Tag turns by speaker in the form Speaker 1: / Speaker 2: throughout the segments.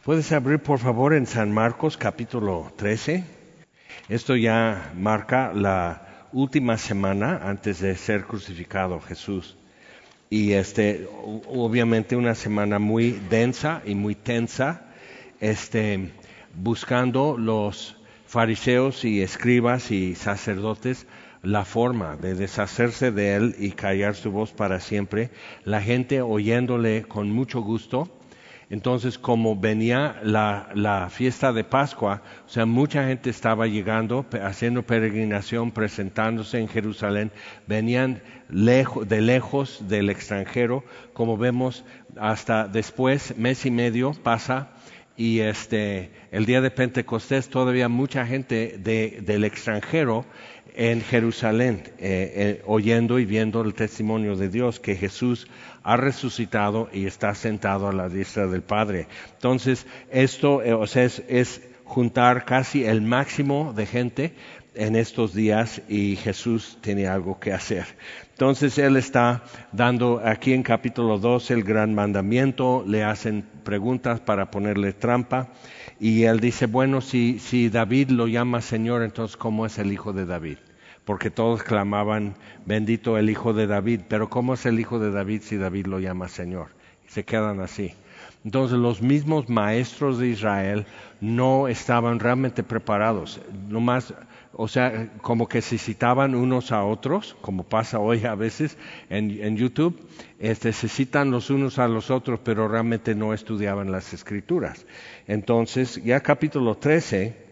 Speaker 1: Puedes abrir por favor en San Marcos capítulo 13. Esto ya marca la última semana antes de ser crucificado Jesús. Y obviamente una semana muy densa y muy tensa, buscando los fariseos y escribas y sacerdotes la forma de deshacerse de él y callar su voz para siempre, la gente oyéndole con mucho gusto. Entonces, como venía la fiesta de Pascua, o sea, mucha gente estaba llegando, haciendo peregrinación, presentándose en Jerusalén, venían de lejos del extranjero, como vemos, hasta después, mes y medio pasa, y el día de Pentecostés todavía mucha gente del extranjero en Jerusalén, oyendo y viendo el testimonio de Dios, que Jesús ha resucitado y está sentado a la diestra del Padre. Entonces, esto es juntar casi el máximo de gente en estos días y Jesús tiene algo que hacer. Entonces, Él está dando aquí en capítulo 2 el gran mandamiento, le hacen preguntas para ponerle trampa y Él dice, bueno, si David lo llama Señor, entonces ¿cómo es el hijo de David? Porque todos clamaban, bendito el hijo de David, pero ¿cómo es el hijo de David si David lo llama Señor? Y se quedan así. Entonces los mismos maestros de Israel no estaban realmente preparados, nomás, o sea, como que se citaban unos a otros, como pasa hoy a veces en YouTube, se citan los unos a los otros, pero realmente no estudiaban las Escrituras. Entonces, ya capítulo 13...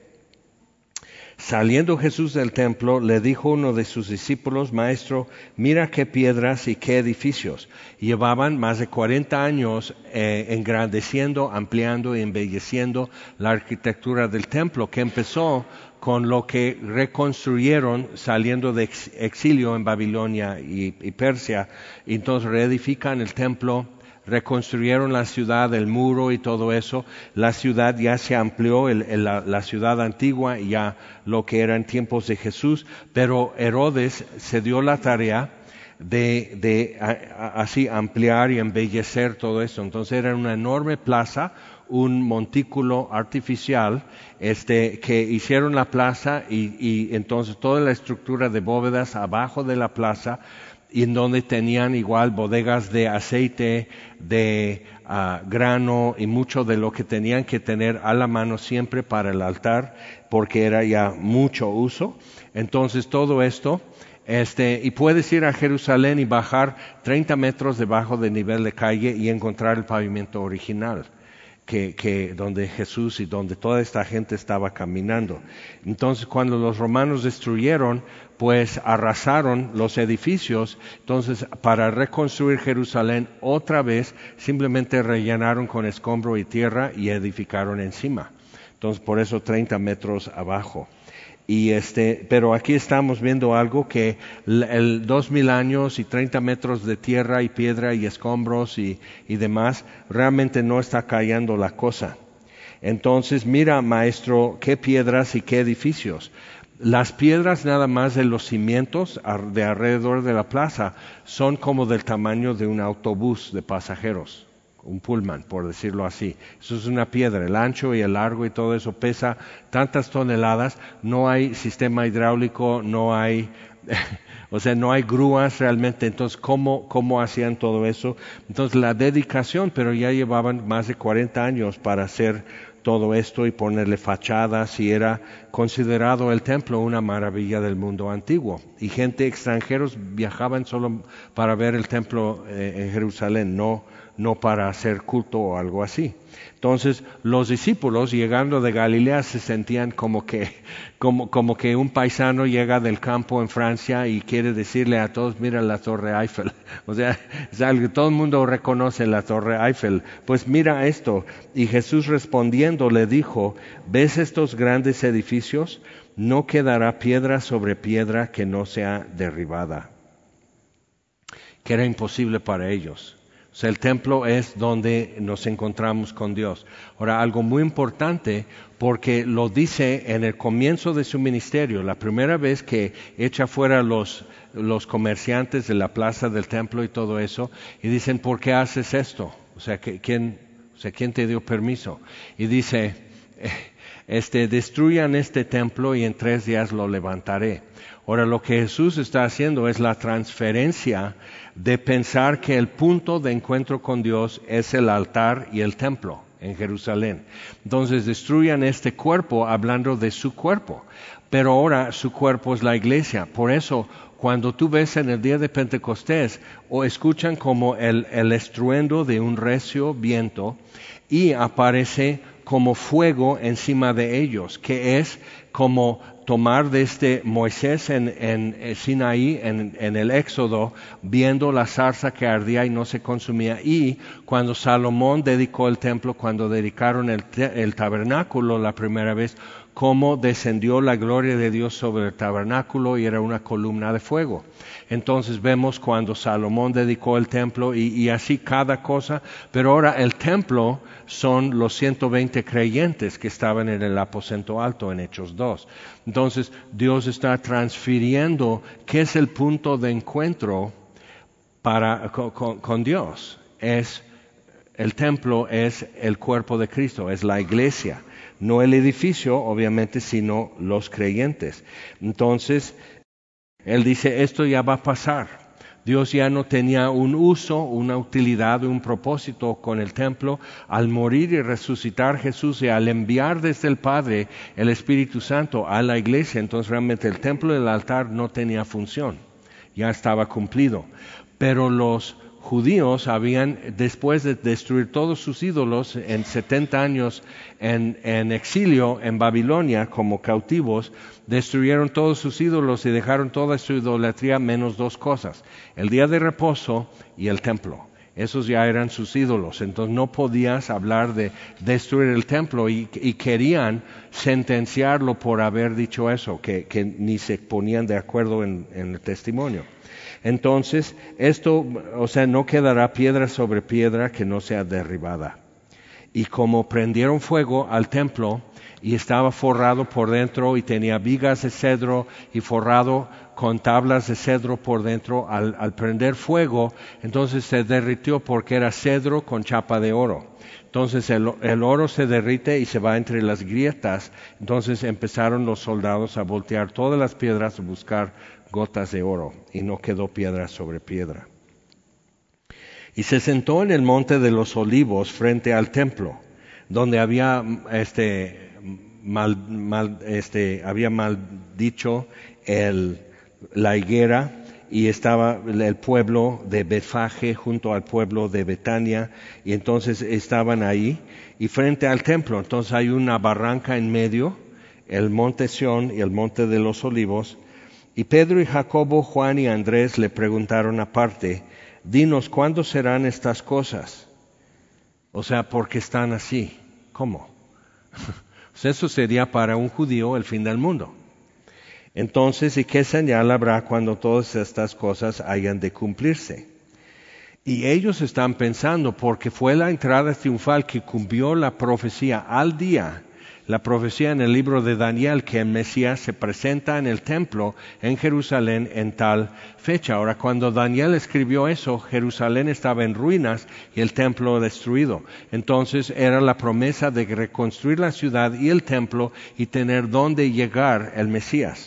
Speaker 1: Saliendo Jesús del templo, le dijo uno de sus discípulos, Maestro, mira qué piedras y qué edificios. Llevaban más de 40 años engrandeciendo, ampliando y embelleciendo la arquitectura del templo, que empezó con lo que reconstruyeron saliendo de exilio en Babilonia y Persia. Y entonces reedifican el templo, reconstruyeron la ciudad, el muro y todo eso. La ciudad ya se amplió, la ciudad antigua, ya lo que era en tiempos de Jesús, pero Herodes se dio la tarea de así ampliar y embellecer todo eso. Entonces era una enorme plaza, un montículo artificial, que hicieron la plaza y entonces toda la estructura de bóvedas abajo de la plaza, y en donde tenían igual bodegas de aceite, de grano y mucho de lo que tenían que tener a la mano siempre para el altar, porque era ya mucho uso. Entonces todo esto, y puedes ir a Jerusalén y bajar 30 metros debajo del nivel de calle y encontrar el pavimento original, que donde Jesús y donde toda esta gente estaba caminando. Entonces cuando los romanos destruyeron, pues arrasaron los edificios. Entonces para reconstruir Jerusalén otra vez simplemente rellenaron con escombro y tierra y edificaron encima. Entonces por eso 30 metros abajo. Pero aquí estamos viendo algo que el 2000 años y 30 metros de tierra y piedra y escombros y demás, realmente no está cayendo la cosa. Entonces, mira, maestro, qué piedras y qué edificios. Las piedras nada más de los cimientos de alrededor de la plaza son como del tamaño de un autobús de pasajeros. Un pullman, por decirlo así. Eso es una piedra, el ancho y el largo y todo eso pesa tantas toneladas, no hay sistema hidráulico, no hay, o sea, no hay grúas realmente. Entonces, ¿cómo hacían todo eso? Entonces, la dedicación, pero ya llevaban más de 40 años para hacer todo esto y ponerle fachadas, y era considerado el templo una maravilla del mundo antiguo. Y gente extranjeros viajaban solo para ver el templo en Jerusalén, no para hacer culto o algo así. Entonces los discípulos llegando de Galilea se sentían como que un paisano llega del campo en Francia y quiere decirle a todos, mira la Torre Eiffel. O sea, es algo que todo el mundo reconoce, la Torre Eiffel. Pues mira esto. Y Jesús respondiendo le dijo, ¿ves estos grandes edificios? No quedará piedra sobre piedra que no sea derribada. Que era imposible para ellos. O sea, el templo es donde nos encontramos con Dios. Ahora, algo muy importante, porque lo dice en el comienzo de su ministerio, la primera vez que echa fuera los comerciantes de la plaza del templo y todo eso, y dicen, ¿por qué haces esto? O sea, ¿quién O sea, ¿quién te dio permiso? Y dice, destruyan este templo y en 3 días lo levantaré. Ahora, lo que Jesús está haciendo es la transferencia de pensar que el punto de encuentro con Dios es el altar y el templo en Jerusalén. Entonces, destruyan este cuerpo hablando de su cuerpo. Pero ahora su cuerpo es la iglesia. Por eso, cuando tú ves en el día de Pentecostés, o escuchan como el estruendo de un recio viento y aparece como fuego encima de ellos, que es como tomar desde Moisés en Sinaí, en el Éxodo, viendo la zarza que ardía y no se consumía. Y cuando Salomón dedicó el templo, cuando dedicaron el tabernáculo la primera vez, cómo descendió la gloria de Dios sobre el tabernáculo y era una columna de fuego. Entonces vemos cuando Salomón dedicó el templo y así cada cosa, pero ahora el templo son los 120 creyentes que estaban en el aposento alto en Hechos 2. Entonces Dios está transfiriendo qué es el punto de encuentro con Dios. El templo es el cuerpo de Cristo, es la iglesia. No el edificio, obviamente, sino los creyentes. Entonces, él dice, esto ya va a pasar. Dios ya no tenía un uso, una utilidad, un propósito con el templo. Al morir y resucitar Jesús y al enviar desde el Padre el Espíritu Santo a la iglesia, entonces realmente el templo y el altar no tenía función. Ya estaba cumplido. Pero los judíos habían, después de destruir todos sus ídolos en 70 años en exilio en Babilonia como cautivos, destruyeron todos sus ídolos y dejaron toda su idolatría menos 2 cosas, el día de reposo y el templo. Esos ya eran sus ídolos, entonces no podías hablar de destruir el templo y querían sentenciarlo por haber dicho eso, que ni se ponían de acuerdo en el testimonio. Entonces, esto, no quedará piedra sobre piedra que no sea derribada. Y como prendieron fuego al templo y estaba forrado por dentro y tenía vigas de cedro y forrado con tablas de cedro por dentro, al prender fuego, entonces se derritió porque era cedro con chapa de oro. Entonces el oro se derrite y se va entre las grietas. Entonces empezaron los soldados a voltear todas las piedras a buscar gotas de oro, y no quedó piedra sobre piedra. Y se sentó en el monte de los olivos frente al templo, donde había maldicho la higuera, y estaba el pueblo de Betfage junto al pueblo de Betania, y entonces estaban ahí, y frente al templo, entonces hay una barranca en medio, el monte Sión y el monte de los olivos. Y Pedro y Jacobo, Juan y Andrés le preguntaron aparte, dinos, ¿cuándo serán estas cosas? O sea, ¿por qué están así? ¿Cómo? Eso sería para un judío el fin del mundo. Entonces, ¿y qué señal habrá cuando todas estas cosas hayan de cumplirse? Y ellos están pensando, porque fue la entrada triunfal que cumplió la profecía al día, la profecía en el libro de Daniel, que el Mesías se presenta en el templo en Jerusalén en tal fecha. Ahora, cuando Daniel escribió eso, Jerusalén estaba en ruinas y el templo destruido. Entonces era la promesa de reconstruir la ciudad y el templo y tener dónde llegar el Mesías.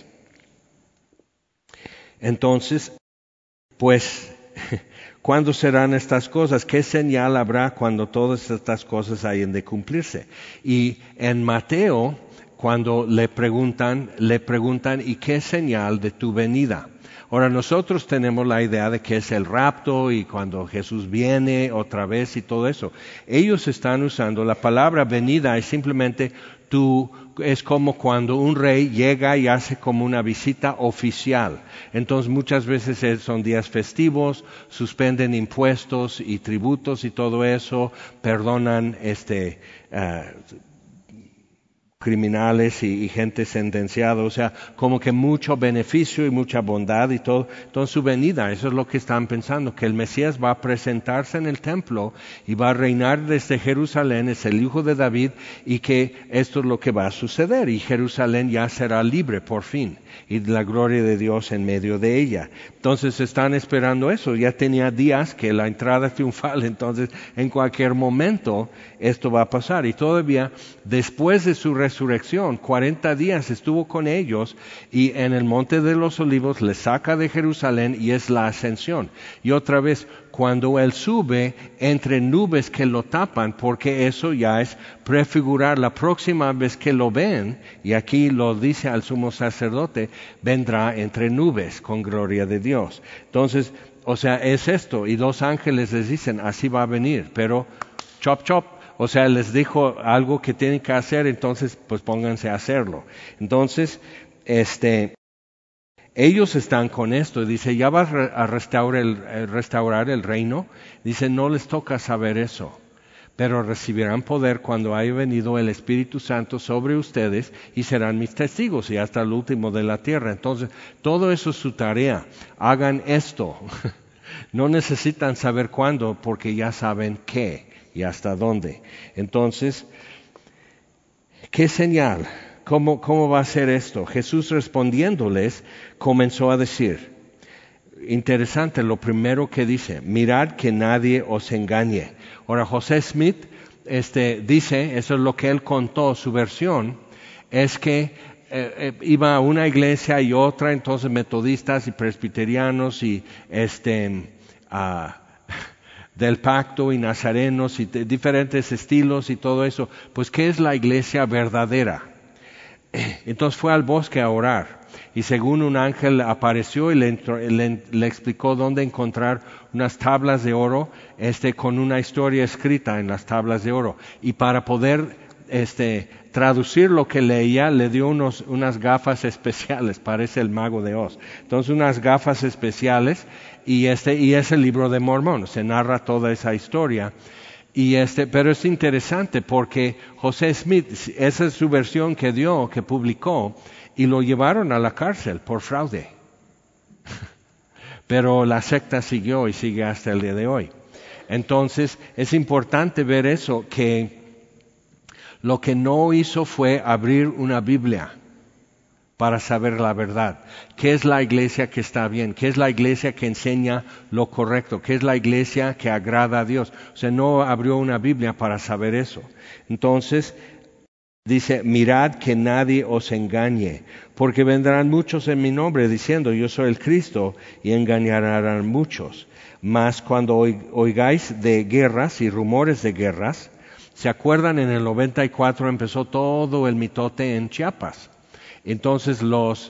Speaker 1: Entonces, pues, ¿cuándo serán estas cosas? ¿Qué señal habrá cuando todas estas cosas hayan de cumplirse? Y en Mateo, cuando le preguntan, ¿y qué señal de tu venida? Ahora, nosotros tenemos la idea de que es el rapto y cuando Jesús viene otra vez y todo eso. Ellos están usando la palabra venida, es simplemente es como cuando un rey llega y hace como una visita oficial. Entonces muchas veces son días festivos, suspenden impuestos y tributos y todo eso, perdonan criminales y gente sentenciada, o sea, como que mucho beneficio y mucha bondad y todo. Entonces su venida, eso es lo que están pensando, que el Mesías va a presentarse en el templo y va a reinar desde Jerusalén, es el hijo de David, y que esto es lo que va a suceder, y Jerusalén ya será libre por fin, y la gloria de Dios en medio de ella. Entonces están esperando eso, ya tenía días que la entrada triunfal, entonces en cualquier momento esto va a pasar. Y todavía después de su resurrección, 40 días estuvo con ellos, y en el Monte de los Olivos les saca de Jerusalén y es la ascensión. Y otra vez, cuando Él sube entre nubes que lo tapan, porque eso ya es prefigurar la próxima vez que lo ven, y aquí lo dice al sumo sacerdote, vendrá entre nubes con gloria de Dios. Entonces, o sea, es esto, y los ángeles les dicen, así va a venir, pero chop chop, o sea, les dijo algo que tienen que hacer, entonces pues pónganse a hacerlo. Entonces, ellos están con esto, dice, ya vas a restaurar el reino, dice, no les toca saber eso, pero recibirán poder cuando haya venido el Espíritu Santo sobre ustedes y serán mis testigos y hasta el último de la tierra. Entonces, todo eso es su tarea, hagan esto, no necesitan saber cuándo porque ya saben qué y hasta dónde. Entonces, ¿qué señal? ¿Cómo va a ser esto? Jesús respondiéndoles comenzó a decir, interesante lo primero que dice, mirad que nadie os engañe. Ahora José Smith dice, eso es lo que él contó, su versión, es que iba a una iglesia y otra, entonces metodistas y presbiterianos y del pacto y nazarenos y diferentes estilos y todo eso. Pues, ¿qué es la iglesia verdadera? Entonces fue al bosque a orar y según un ángel apareció y le explicó dónde encontrar unas tablas de oro con una historia escrita en las tablas de oro, y para poder traducir lo que leía le dio unas gafas especiales, parece el mago de Oz. Entonces unas gafas especiales y es el libro de Mormón, se narra toda esa historia. Pero es interesante porque José Smith, esa es su versión que dio, que publicó, y lo llevaron a la cárcel por fraude. Pero la secta siguió y sigue hasta el día de hoy. Entonces, es importante ver eso, que lo que no hizo fue abrir una Biblia para saber la verdad. ¿Qué es la iglesia que está bien? ¿Qué es la iglesia que enseña lo correcto? ¿Qué es la iglesia que agrada a Dios? O sea, no abrió una Biblia para saber eso. Entonces, dice, mirad que nadie os engañe, porque vendrán muchos en mi nombre diciendo, yo soy el Cristo, y engañarán muchos. Mas cuando oigáis de guerras y rumores de guerras, ¿se acuerdan? En el 94 empezó todo el mitote en Chiapas. Entonces los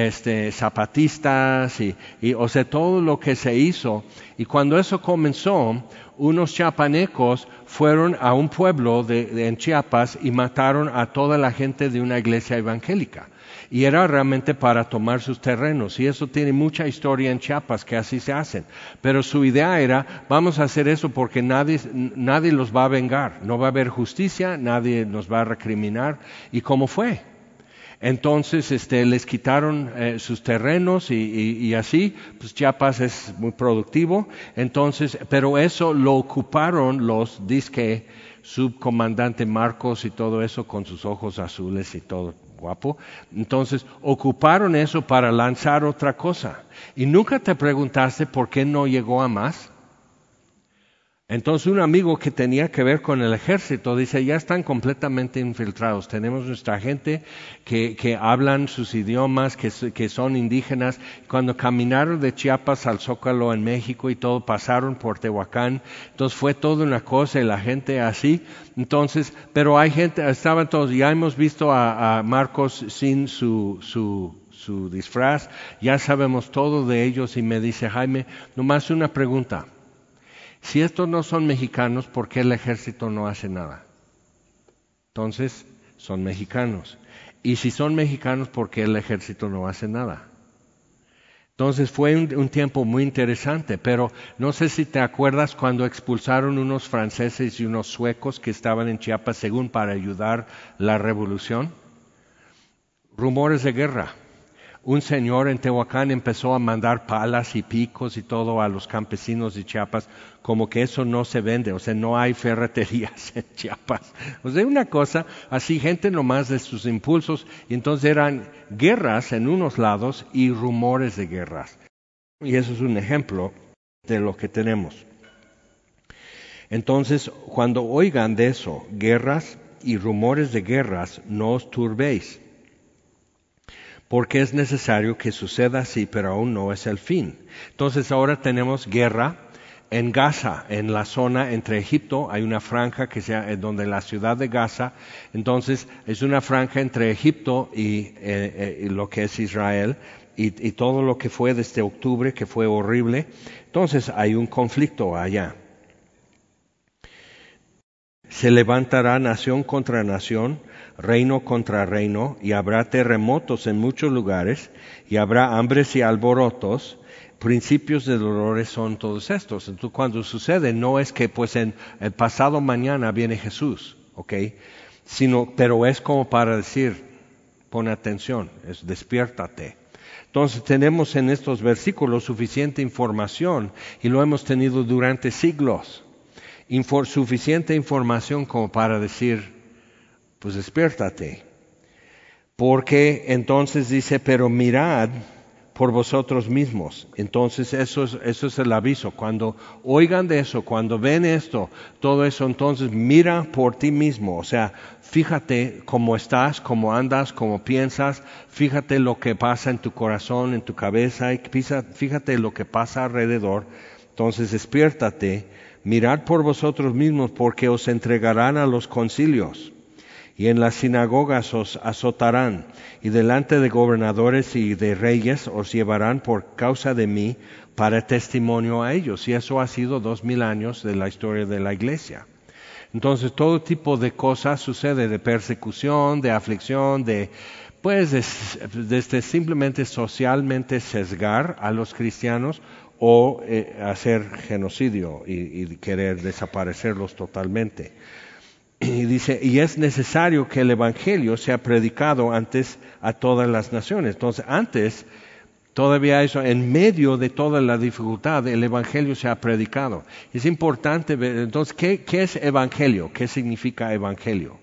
Speaker 1: zapatistas o sea, todo lo que se hizo, y cuando eso comenzó, unos chiapanecos fueron a un pueblo en Chiapas y mataron a toda la gente de una iglesia evangélica. Y era realmente para tomar sus terrenos, y eso tiene mucha historia en Chiapas, que así se hacen. Pero su idea era, vamos a hacer eso porque nadie los va a vengar, no va a haber justicia, nadie nos va a recriminar, y ¿cómo fue? Entonces les quitaron sus terrenos y así, pues Chiapas es muy productivo. Entonces, pero eso lo ocuparon los disque subcomandante Marcos y todo eso con sus ojos azules y todo guapo. Entonces ocuparon eso para lanzar otra cosa. ¿Y nunca te preguntaste por qué no llegó a más? Entonces un amigo que tenía que ver con el ejército dice, ya están completamente infiltrados, tenemos nuestra gente que hablan sus idiomas, que son indígenas. Cuando caminaron de Chiapas al Zócalo en México y todo, pasaron por Tehuacán, entonces fue toda una cosa y la gente así. Entonces, pero hay gente, estaban todos, ya hemos visto a Marcos sin su disfraz, ya sabemos todo de ellos, y me dice, Jaime, nomás una pregunta. Si estos no son mexicanos, ¿por qué el ejército no hace nada? Entonces, son mexicanos. Y si son mexicanos, ¿por qué el ejército no hace nada? Entonces fue un tiempo muy interesante, pero no sé si te acuerdas cuando expulsaron unos franceses y unos suecos que estaban en Chiapas según para ayudar la revolución. Rumores de guerra. Un señor en Tehuacán empezó a mandar palas y picos y todo a los campesinos de Chiapas, como que eso no se vende, o sea, no hay ferreterías en Chiapas. O sea, una cosa así, gente nomás de sus impulsos, y entonces eran guerras en unos lados y rumores de guerras. Y eso es un ejemplo de lo que tenemos. Entonces, cuando oigan de eso, guerras y rumores de guerras, no os turbéis, porque es necesario que suceda así, pero aún no es el fin. Entonces ahora tenemos guerra en Gaza, en la zona entre Egipto, hay una franja que sea donde la ciudad de Gaza, entonces es una franja entre Egipto y lo que es Israel, y todo lo que fue desde octubre, que fue horrible. Entonces hay un conflicto allá. Se levantará nación contra nación, reino contra reino, y habrá terremotos en muchos lugares, y habrá hambres y alborotos. Principios de dolores son todos estos. Entonces, cuando sucede, no es que pues en el pasado mañana viene Jesús, ¿ok? Pero es como para decir, pon atención, es despiértate. Entonces tenemos en estos versículos suficiente información, y lo hemos tenido durante siglos. Suficiente información como para decir, pues despiértate. Porque entonces dice, pero mirad por vosotros mismos. Entonces eso es el aviso. Cuando oigan de eso, cuando ven esto, todo eso, entonces mira por ti mismo. O sea, fíjate cómo estás, cómo andas, cómo piensas, fíjate lo que pasa en tu corazón, en tu cabeza, y fíjate lo que pasa alrededor. Entonces despiértate, mirad por vosotros mismos, porque os entregarán a los concilios, y en las sinagogas os azotarán, y delante de gobernadores y de reyes os llevarán por causa de mí para testimonio a ellos. Y eso ha sido 2000 años de la historia de la iglesia. Entonces todo tipo de cosas sucede, de persecución, de aflicción, desde simplemente socialmente sesgar a los cristianos, o hacer genocidio y querer desaparecerlos totalmente. Y dice, y es necesario que el Evangelio sea predicado antes a todas las naciones. Entonces, antes, todavía eso, en medio de toda la dificultad, el Evangelio se ha predicado. Es importante ver, entonces, ¿qué es Evangelio? ¿Qué significa Evangelio?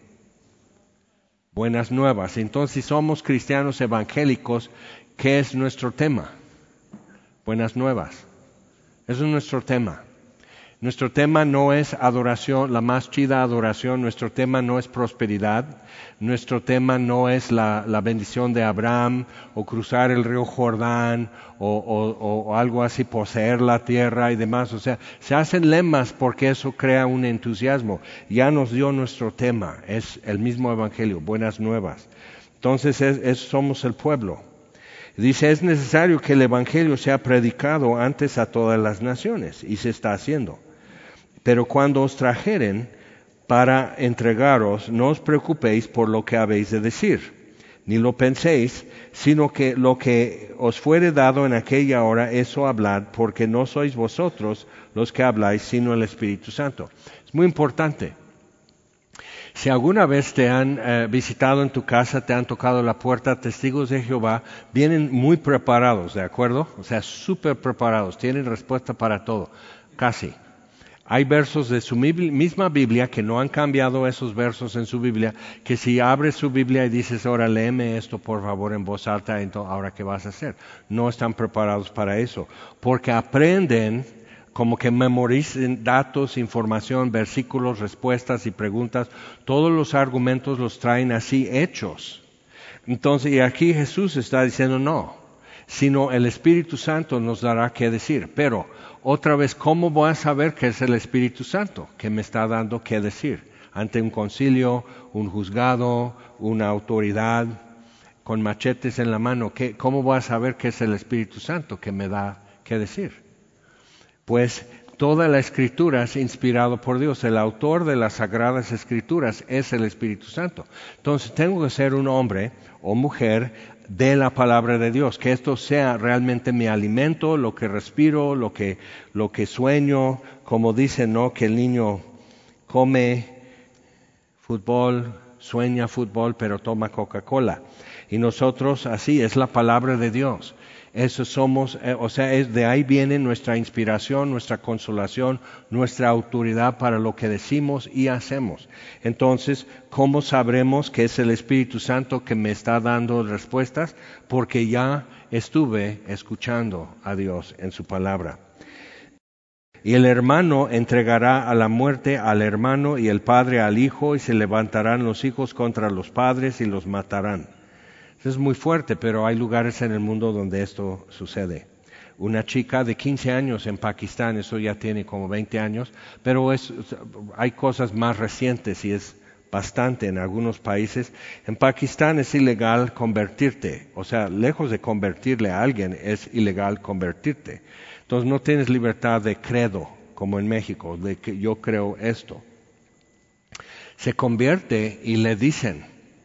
Speaker 1: Buenas nuevas. Entonces, si somos cristianos evangélicos, ¿qué es nuestro tema? Buenas nuevas. Eso es nuestro tema. Nuestro tema no es adoración, la más chida adoración. Nuestro tema no es prosperidad. Nuestro tema no es la bendición de Abraham, o cruzar el río Jordán, o algo así, poseer la tierra y demás. O sea, se hacen lemas porque eso crea un entusiasmo. Ya nos dio nuestro tema, es el mismo evangelio, buenas nuevas. Entonces somos el pueblo. Dice, es necesario que el evangelio sea predicado antes a todas las naciones, y se está haciendo. Pero cuando os trajeren para entregaros, no os preocupéis por lo que habéis de decir, ni lo penséis, sino que lo que os fuere dado en aquella hora, eso hablad, porque no sois vosotros los que habláis, sino el Espíritu Santo. Es muy importante. Si alguna vez te han visitado en tu casa, te han tocado la puerta, testigos de Jehová, vienen muy preparados, ¿de acuerdo? O sea, súper preparados, tienen respuesta para todo, casi. Hay versos de su misma Biblia que no han cambiado esos versos en su Biblia, que si abres su Biblia y dices, ahora léeme esto por favor en voz alta, entonces, ¿ahora qué vas a hacer? No están preparados para eso, porque aprenden como que memoricen datos, información, versículos, respuestas y preguntas. Todos los argumentos los traen así hechos. Entonces, y aquí Jesús está diciendo no, sino el Espíritu Santo nos dará qué decir. Pero, otra vez, ¿cómo voy a saber que es el Espíritu Santo que me está dando qué decir? Ante un concilio, un juzgado, una autoridad, con machetes en la mano, ¿cómo voy a saber que es el Espíritu Santo que me da qué decir? Pues toda la Escritura es inspirado por Dios. El autor de las Sagradas Escrituras es el Espíritu Santo. Entonces tengo que ser un hombre o mujer de la palabra de Dios, que esto sea realmente mi alimento, lo que respiro, lo que sueño, como dicen, ¿no? Que el niño come fútbol, sueña fútbol, pero toma Coca-Cola. Y nosotros así, es la palabra de Dios. Eso somos, de ahí viene nuestra inspiración, nuestra consolación, nuestra autoridad para lo que decimos y hacemos. Entonces, ¿cómo sabremos que es el Espíritu Santo que me está dando respuestas? Porque ya estuve escuchando a Dios en su palabra. Y el hermano entregará a la muerte al hermano y el padre al hijo, y se levantarán los hijos contra los padres y los matarán. Es muy fuerte, pero hay lugares en el mundo donde esto sucede. Una chica de 15 años en Pakistán, eso ya tiene como 20 años, pero hay cosas más recientes y es bastante en algunos países. En Pakistán es ilegal convertirte, o sea, lejos de convertirle a alguien, es ilegal convertirte. Entonces no tienes libertad de credo, como en México, de que yo creo esto. Se convierte y le dicen,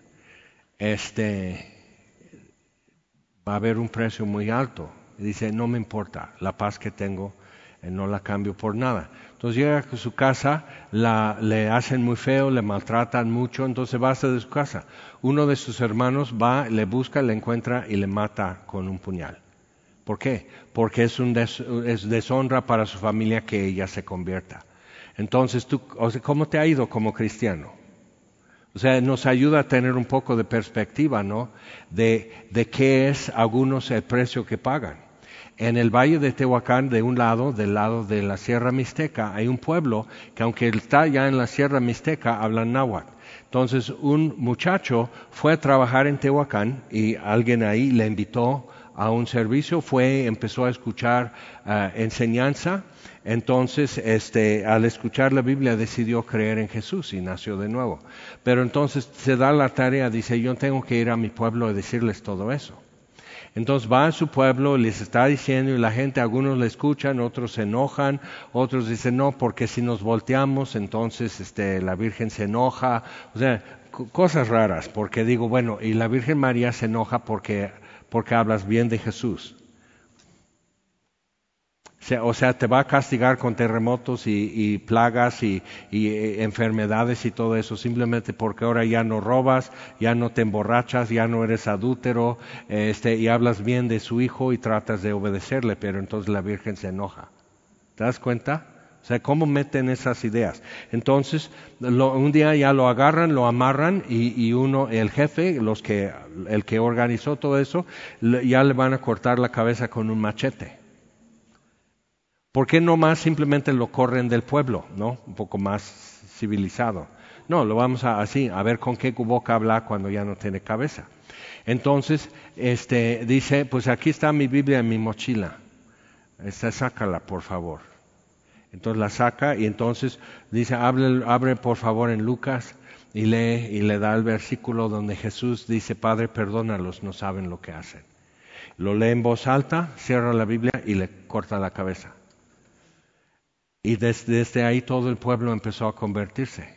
Speaker 1: va a haber un precio muy alto. Y dice, no me importa, la paz que tengo no la cambio por nada. Entonces llega a su casa, le hacen muy feo, le maltratan mucho, entonces va de su casa. Uno de sus hermanos va, le busca, le encuentra y le mata con un puñal. ¿Por qué? Porque es deshonra para su familia que ella se convierta. Entonces, ¿cómo te ha ido como cristiano? O sea, nos ayuda a tener un poco de perspectiva, ¿no? De qué es algunos el precio que pagan. En el Valle de Tehuacán, del lado de la Sierra Mixteca, hay un pueblo que aunque está ya en la Sierra Mixteca, hablan náhuatl. Entonces, un muchacho fue a trabajar en Tehuacán y alguien ahí le invitó a un servicio, empezó a escuchar enseñanza. Entonces, al escuchar la Biblia decidió creer en Jesús y nació de nuevo. Pero entonces se da la tarea, dice, yo tengo que ir a mi pueblo a decirles todo eso. Entonces va a su pueblo, les está diciendo y la gente, algunos le escuchan, otros se enojan, otros dicen no, porque si nos volteamos entonces la Virgen se enoja. O sea, cosas raras, porque digo, bueno, y la Virgen María se enoja porque hablas bien de Jesús. O sea, te va a castigar con terremotos y plagas y enfermedades y todo eso, simplemente porque ahora ya no robas, ya no te emborrachas, ya no eres adúltero, y hablas bien de su hijo y tratas de obedecerle, pero entonces la Virgen se enoja. ¿Te das cuenta? O sea, ¿cómo meten esas ideas? Entonces, un día ya lo agarran, lo amarran y el jefe, el que organizó todo eso, ya le van a cortar la cabeza con un machete. ¿Por qué no más simplemente lo corren del pueblo, no? Un poco más civilizado. No, lo vamos a ver con qué boca habla cuando ya no tiene cabeza. Entonces, dice, pues aquí está mi Biblia en mi mochila. Sácala, por favor. Entonces la saca y entonces dice, abre por favor en Lucas y lee y le da el versículo donde Jesús dice, Padre, perdónalos, no saben lo que hacen. Lo lee en voz alta, cierra la Biblia y le corta la cabeza. Y desde ahí todo el pueblo empezó a convertirse.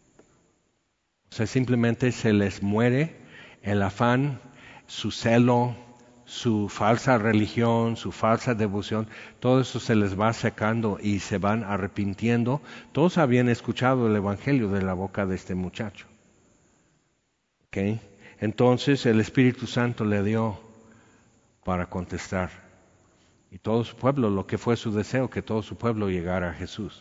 Speaker 1: O sea, simplemente se les muere el afán, su celo, su falsa religión, su falsa devoción, todo eso se les va secando y se van arrepintiendo. Todos habían escuchado el Evangelio de la boca de este muchacho. ¿Okay? Entonces el Espíritu Santo le dio para contestar. Y todo su pueblo, lo que fue su deseo, que todo su pueblo llegara a Jesús.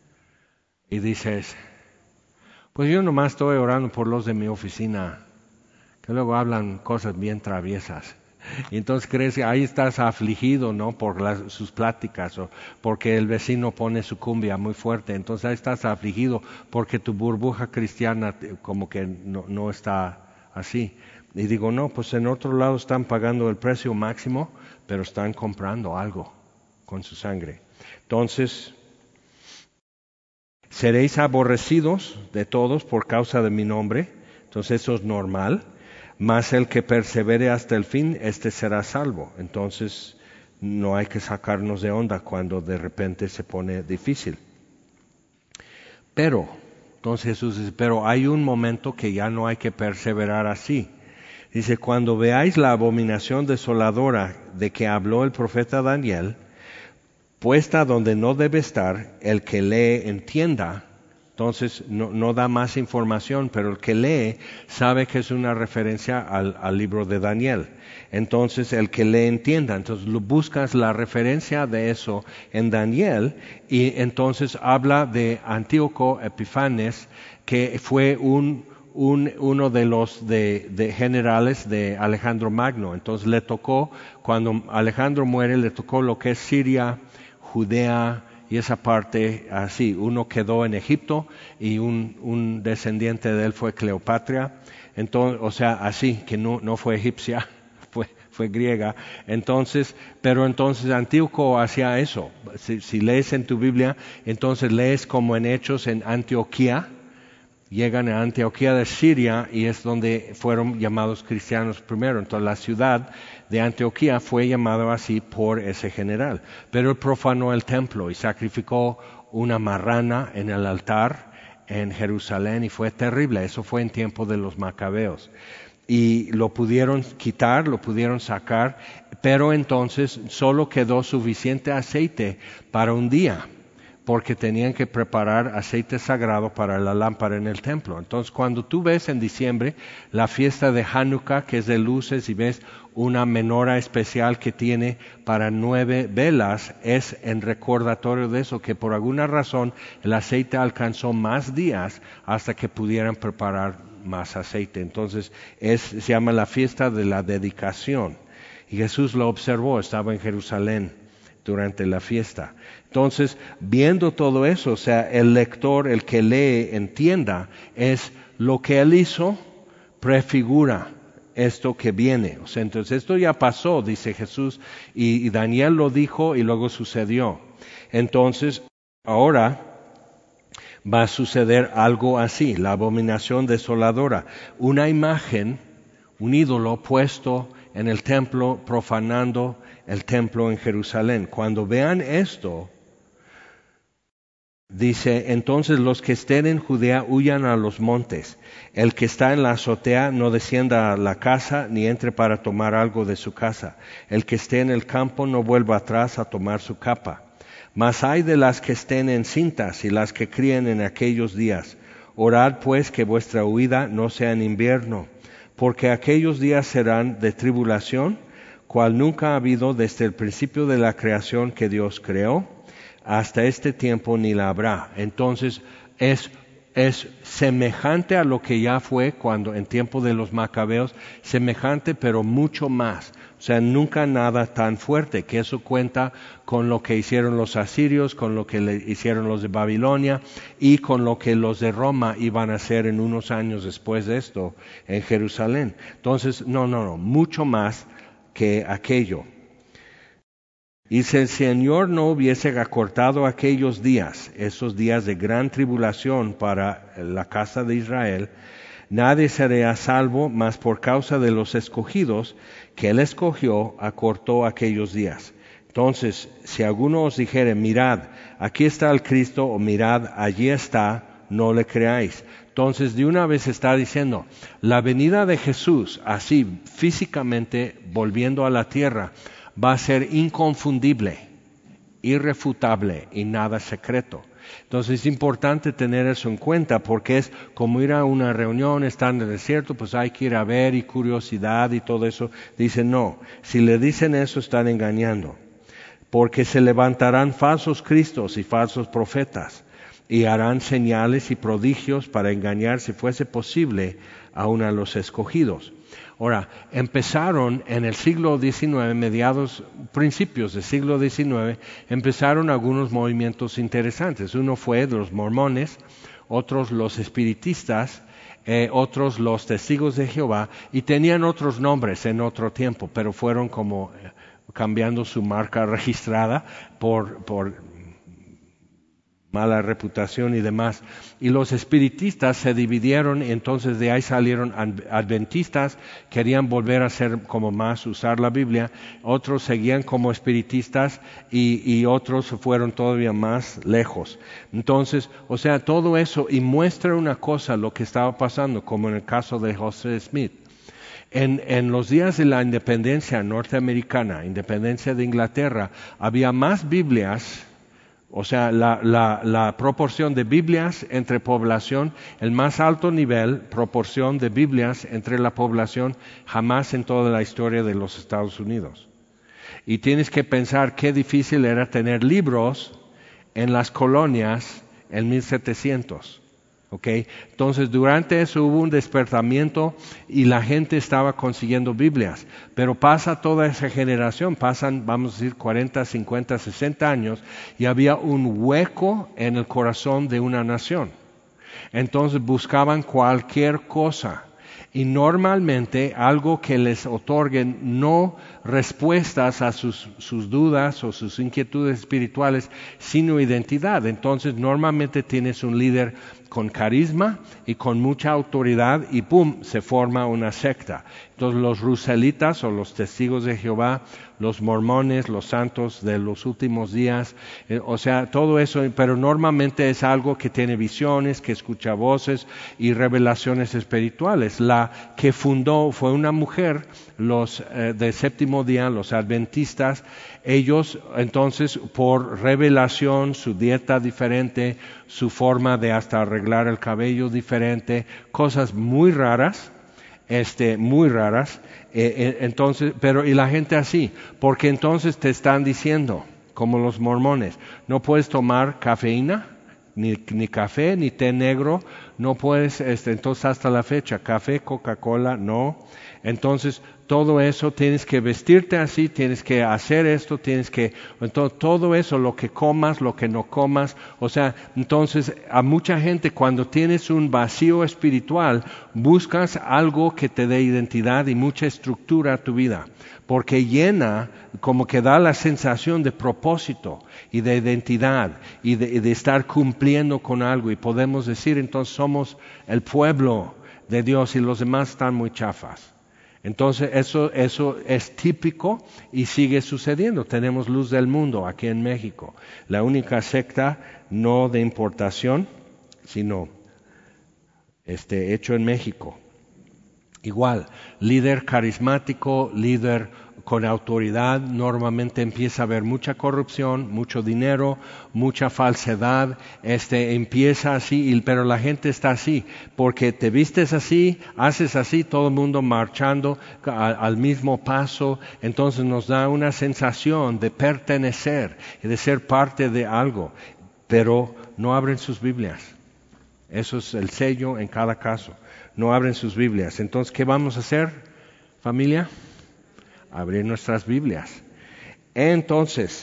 Speaker 1: Y dices, pues yo nomás estoy orando por los de mi oficina, que luego hablan cosas bien traviesas. Y entonces crees que ahí estás afligido, ¿no? Por sus pláticas o porque el vecino pone su cumbia muy fuerte. Entonces ahí estás afligido porque tu burbuja cristiana como que no está así. Y digo, no, pues en otro lado están pagando el precio máximo, pero están comprando algo con su sangre. Entonces, seréis aborrecidos de todos por causa de mi nombre. Entonces eso es normal. Mas el que persevere hasta el fin, este será salvo. Entonces, no hay que sacarnos de onda cuando de repente se pone difícil. Pero, entonces Jesús dice, pero hay un momento que ya no hay que perseverar así. Dice, cuando veáis la abominación desoladora de que habló el profeta Daniel, puesta donde no debe estar, el que lee entienda. Entonces no da más información, pero el que lee sabe que es una referencia al libro de Daniel. Entonces el que lee entienda. Entonces buscas la referencia de eso en Daniel y entonces habla de Antíoco Epifanes, que fue uno de los de generales de Alejandro Magno. Entonces le tocó, cuando Alejandro muere, le tocó lo que es Siria, Judea y esa parte así. Uno quedó en Egipto y un descendiente de él fue Cleopatra. Entonces, o sea, así, que no fue egipcia, fue griega. Entonces, pero entonces Antíoco hacía eso. Si lees en tu Biblia, entonces lees como en Hechos en Antioquía. Llegan a Antioquía de Siria y es donde fueron llamados cristianos primero. Entonces la ciudad de Antioquía fue llamada así por ese general. Pero él profanó el templo y sacrificó una marrana en el altar en Jerusalén y fue terrible. Eso fue en tiempo de los macabeos. Y lo pudieron quitar, lo pudieron sacar, pero entonces solo quedó suficiente aceite para un día, porque tenían que preparar aceite sagrado para la lámpara en el templo. Entonces, cuando tú ves en diciembre la fiesta de Hanukkah, que es de luces, y ves una menora especial que tiene para 9 velas, es en recordatorio de eso, que por alguna razón el aceite alcanzó más días hasta que pudieran preparar más aceite. Entonces, se llama la fiesta de la dedicación. Y Jesús lo observó, estaba en Jerusalén durante la fiesta. Entonces, viendo todo eso, o sea, el lector, el que lee, entienda, es lo que él hizo, prefigura esto que viene. O sea, entonces esto ya pasó, dice Jesús, y Daniel lo dijo y luego sucedió. Entonces, ahora va a suceder algo así, la abominación desoladora, una imagen, un ídolo puesto en el templo, profanando el templo en Jerusalén. Cuando vean esto, dice, entonces los que estén en Judea huyan a los montes. El que está en la azotea no descienda a la casa ni entre para tomar algo de su casa. El que esté en el campo no vuelva atrás a tomar su capa. Mas hay de las que estén encintas y las que críen en aquellos días. Orad pues que vuestra huida no sea en invierno, porque aquellos días serán de tribulación, cual nunca ha habido desde el principio de la creación que Dios creó, hasta este tiempo ni la habrá. Entonces es semejante a lo que ya fue cuando en tiempo de los macabeos, semejante pero mucho más. O sea, nunca nada tan fuerte, que eso cuenta con lo que hicieron los asirios, con lo que le hicieron los de Babilonia y con lo que los de Roma iban a hacer en unos años después de esto en Jerusalén. Entonces, no, mucho más que aquello. Y si el Señor no hubiese acortado aquellos días, esos días de gran tribulación para la casa de Israel, nadie sería salvo, mas por causa de los escogidos que Él escogió, acortó aquellos días. Entonces, si alguno os dijere, mirad, aquí está el Cristo, o mirad, allí está, no le creáis. Entonces, de una vez está diciendo, la venida de Jesús, así físicamente volviendo a la tierra, va a ser inconfundible, irrefutable y nada secreto. Entonces es importante tener eso en cuenta porque es como ir a una reunión, estar en el desierto, pues hay que ir a ver y curiosidad y todo eso. Dice no, si le dicen eso están engañando, porque se levantarán falsos cristos y falsos profetas y harán señales y prodigios para engañar, si fuese posible, aún a los escogidos. Ahora, empezaron en el siglo XIX, principios del siglo XIX, empezaron algunos movimientos interesantes. Uno fue de los mormones, otros los espiritistas, otros los testigos de Jehová, y tenían otros nombres en otro tiempo, pero fueron como cambiando su marca registrada por mala reputación y demás. Y los espiritistas se dividieron, y entonces de ahí salieron adventistas, querían volver a ser como más, usar la Biblia, otros seguían como espiritistas y otros fueron todavía más lejos. Entonces, o sea, todo eso, y muestra una cosa, lo que estaba pasando, como en el caso de Joseph Smith. En los días de la independencia norteamericana, independencia de Inglaterra, había más Biblias O sea, la proporción de Biblias entre población, el más alto nivel, proporción de Biblias entre la población, jamás en toda la historia de los Estados Unidos. Y tienes que pensar qué difícil era tener libros en las colonias en 1700. ¿Okay? Entonces, durante eso hubo un despertamiento y la gente estaba consiguiendo Biblias. Pero pasa toda esa generación, pasan, vamos a decir, 40, 50, 60 años y había un hueco en el corazón de una nación. Entonces buscaban cualquier cosa. Y normalmente algo que les otorgue no respuestas a sus dudas o sus inquietudes espirituales, sino identidad. Entonces normalmente tienes un líder con carisma y con mucha autoridad y ¡pum!, se forma una secta. Entonces los ruselitas o los testigos de Jehová, los mormones, los santos de los últimos días, o sea, todo eso, pero normalmente es algo que tiene visiones, que escucha voces y revelaciones espirituales. La que fundó fue una mujer, los de séptimo día, los adventistas. Ellos entonces por revelación, su dieta diferente, su forma de hasta arreglar el cabello diferente, cosas muy raras, entonces, pero y la gente así, porque entonces te están diciendo, como los mormones, no puedes tomar cafeína, ni café, ni té negro, no puedes, entonces hasta la fecha, café, Coca-Cola, no. Entonces, todo eso tienes que vestirte así, tienes que hacer esto, entonces todo eso, lo que comas, lo que no comas, o sea, entonces a mucha gente cuando tienes un vacío espiritual, buscas algo que te dé identidad y mucha estructura a tu vida, porque llena, como que da la sensación de propósito y de identidad y de estar cumpliendo con algo, y podemos decir entonces somos el pueblo de Dios y los demás están muy chafas. Entonces eso es típico y sigue sucediendo. Tenemos Luz del Mundo aquí en México, la única secta no de importación, sino hecho en México. Igual, líder carismático, líder con autoridad, normalmente empieza a haber mucha corrupción, mucho dinero, mucha falsedad, empieza así, pero la gente está así, porque te vistes así, haces así, todo el mundo marchando al mismo paso, entonces nos da una sensación de pertenecer y de ser parte de algo, pero no abren sus Biblias. Eso es el sello en cada caso. No abren sus Biblias. Entonces, ¿qué vamos a hacer, familia? Abrir nuestras Biblias. Entonces,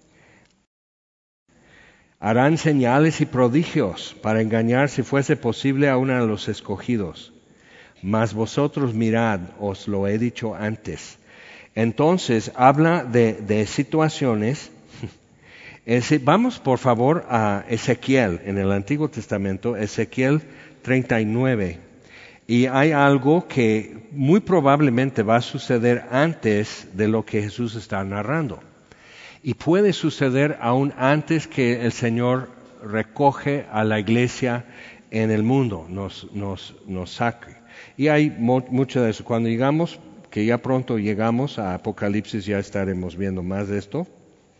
Speaker 1: harán señales y prodigios para engañar, si fuese posible, aún a los escogidos. Mas vosotros mirad, os lo he dicho antes. Entonces, habla de situaciones. Vamos, por favor, a Ezequiel, en el Antiguo Testamento, Ezequiel 39. Y hay algo que muy probablemente va a suceder antes de lo que Jesús está narrando. Y puede suceder aún antes que el Señor recoge a la iglesia en el mundo, nos saque. Y hay mucho de eso. Cuando llegamos, que ya pronto llegamos a Apocalipsis, ya estaremos viendo más de esto.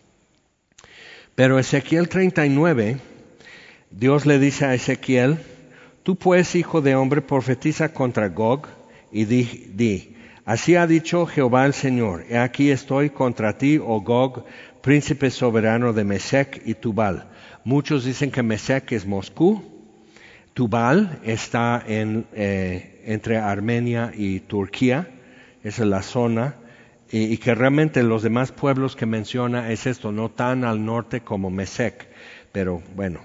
Speaker 1: Pero Ezequiel 39, Dios le dice a Ezequiel: tú pues, hijo de hombre, profetiza contra Gog y di, así ha dicho Jehová el Señor, he aquí estoy contra ti, oh Gog, príncipe soberano de Mesec y Tubal. Muchos dicen que Mesec es Moscú, Tubal está entre Armenia y Turquía, esa es la zona, y que realmente los demás pueblos que menciona es esto, no tan al norte como Mesec, pero bueno.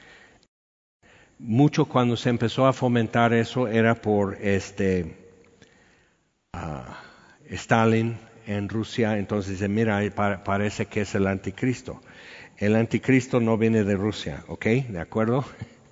Speaker 1: Mucho cuando se empezó a fomentar eso era por Stalin en Rusia, entonces dice, mira, parece que es el anticristo. El anticristo no viene de Rusia, ¿ok? ¿De acuerdo?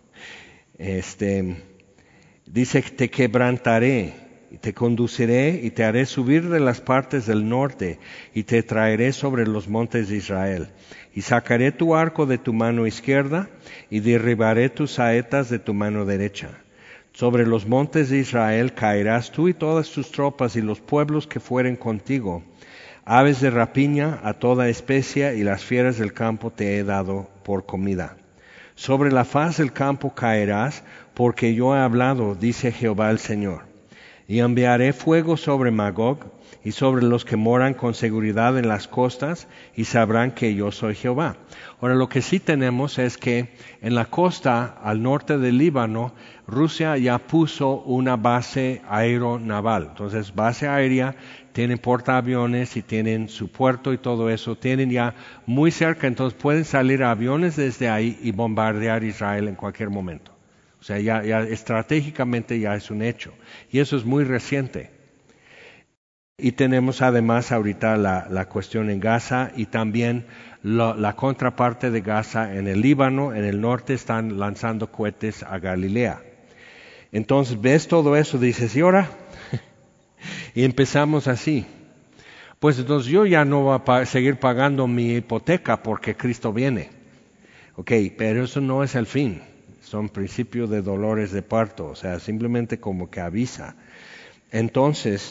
Speaker 1: Dice, te quebrantaré, y te conduciré y te haré subir de las partes del norte y te traeré sobre los montes de Israel. Y sacaré tu arco de tu mano izquierda y derribaré tus saetas de tu mano derecha. Sobre los montes de Israel caerás tú y todas tus tropas y los pueblos que fueren contigo. Aves de rapiña a toda especie y las fieras del campo te he dado por comida. Sobre la faz del campo caerás, porque yo he hablado, dice Jehová el Señor. Y enviaré fuego sobre Magog y sobre los que moran con seguridad en las costas, y sabrán que yo soy Jehová. Ahora, lo que sí tenemos es que en la costa al norte del Líbano, Rusia ya puso una base aeronaval. Entonces, base aérea, tienen portaaviones y tienen su puerto y todo eso, tienen ya muy cerca, entonces pueden salir aviones desde ahí y bombardear Israel en cualquier momento. O sea, ya estratégicamente ya es un hecho. Y eso es muy reciente. Y tenemos además ahorita la cuestión en Gaza y también la contraparte de Gaza en el Líbano, en el norte están lanzando cohetes a Galilea. Entonces ves todo eso, dices, ¿y ahora? Y empezamos así. Pues entonces yo ya no voy a seguir pagando mi hipoteca porque Cristo viene. Ok, pero eso no es el fin. Son principios de dolores de parto, o sea, simplemente como que avisa. Entonces,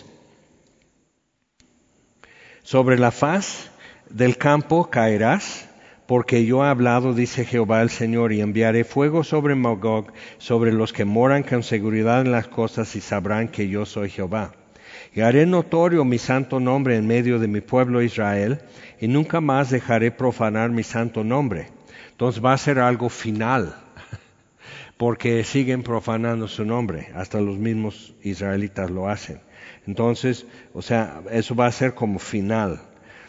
Speaker 1: sobre la faz del campo caerás, porque yo he hablado, dice Jehová el Señor, y enviaré fuego sobre Magog, sobre los que moran con seguridad en las costas, y sabrán que yo soy Jehová. Y haré notorio mi santo nombre en medio de mi pueblo Israel, y nunca más dejaré profanar mi santo nombre. Entonces va a ser algo final, porque siguen profanando su nombre, hasta los mismos israelitas lo hacen. Entonces, o sea, eso va a ser como final.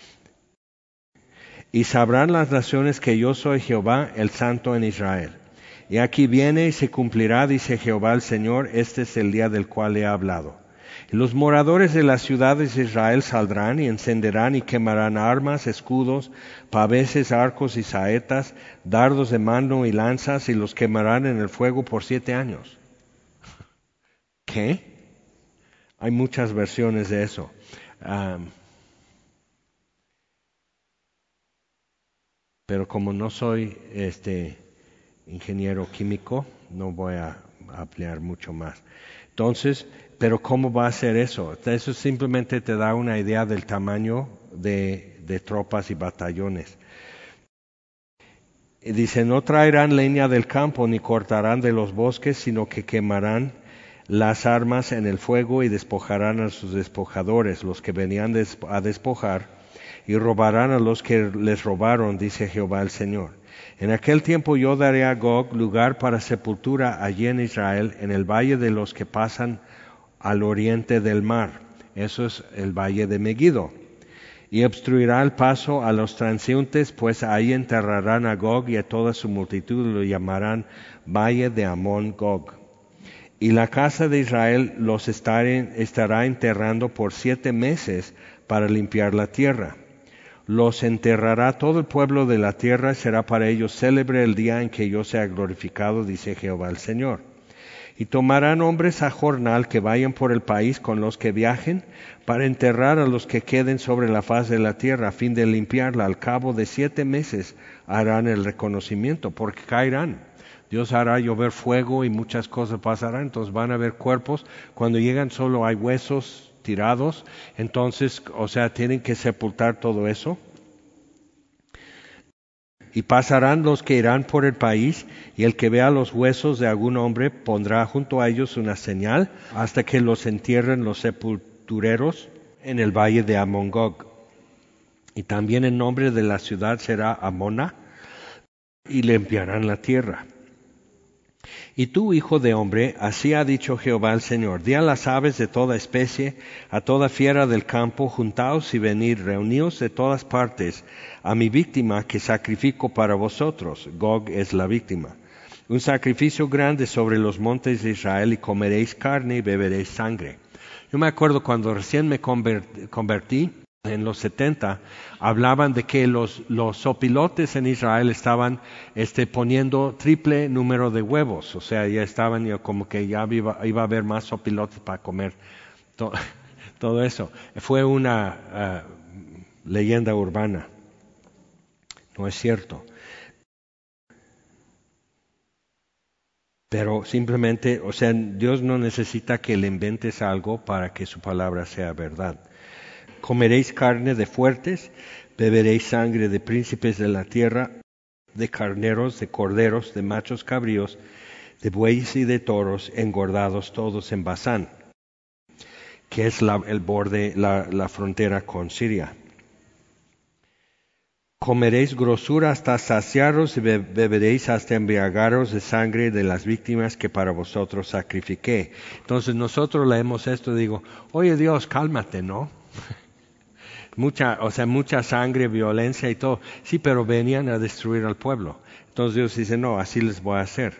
Speaker 1: Y sabrán las naciones que yo soy Jehová, el Santo en Israel. Y aquí viene y se cumplirá, dice Jehová el Señor, este es el día del cual he hablado. Y los moradores de las ciudades de Israel saldrán y encenderán y quemarán armas, escudos, paveses, arcos y saetas, dardos de mano y lanzas, y los quemarán en el fuego por 7 años. ¿Qué? Hay muchas versiones de eso. Pero como no soy ingeniero químico, no voy a ampliar mucho más. Entonces, pero ¿cómo va a ser eso? Eso simplemente te da una idea del tamaño de tropas y batallones. Y dice, no traerán leña del campo ni cortarán de los bosques, sino que quemarán las armas en el fuego y despojarán a sus despojadores, los que venían a despojar, y robarán a los que les robaron, dice Jehová el Señor. En aquel tiempo yo daré a Gog lugar para sepultura allí en Israel, en el valle de los que pasan al oriente del mar. Eso es el valle de Megiddo. Y obstruirá el paso a los transeúntes, pues ahí enterrarán a Gog y a toda su multitud, y lo llamarán valle de Amón Gog. Y la casa de Israel los estará enterrando por 7 meses para limpiar la tierra. Los enterrará todo el pueblo de la tierra, será para ellos célebre el día en que yo sea glorificado, dice Jehová el Señor. Y tomarán hombres a jornal que vayan por el país con los que viajen, para enterrar a los que queden sobre la faz de la tierra, a fin de limpiarla. Al cabo de 7 meses harán el reconocimiento, porque caerán. Dios hará llover fuego y muchas cosas pasarán, entonces van a haber cuerpos. Cuando llegan solo hay huesos tirados, entonces, o sea, tienen que sepultar todo eso. Y pasarán los que irán por el país, y el que vea los huesos de algún hombre pondrá junto a ellos una señal, hasta que los entierren los sepultureros en el valle de Amón-Gog. Y también el nombre de la ciudad será Amona, y limpiarán la tierra. Y tú, hijo de hombre, así ha dicho Jehová el Señor, di a las aves de toda especie, a toda fiera del campo, juntaos y venid, reuníos de todas partes, a mi víctima que sacrifico para vosotros. Gog es la víctima. Un sacrificio grande sobre los montes de Israel, y comeréis carne y beberéis sangre. Yo me acuerdo cuando recién me convertí, en los 70, hablaban de que los zopilotes en Israel estaban poniendo triple número de huevos, o sea, ya estaban como que ya iba a haber más zopilotes para comer. Todo eso fue una leyenda urbana, no es cierto. Pero simplemente, o sea, Dios no necesita que le inventes algo para que su palabra sea verdad. Comeréis carne de fuertes, beberéis sangre de príncipes de la tierra, de carneros, de corderos, de machos cabríos, de bueyes y de toros, engordados todos en Basán, que es el borde, la frontera con Siria. Comeréis grosura hasta saciaros y beberéis hasta embriagaros de sangre de las víctimas que para vosotros sacrifiqué. Entonces nosotros leemos esto y digo, oye Dios, cálmate, ¿no? mucha sangre, violencia y todo. Sí, pero venían a destruir al pueblo. Entonces Dios dice, no, así les voy a hacer.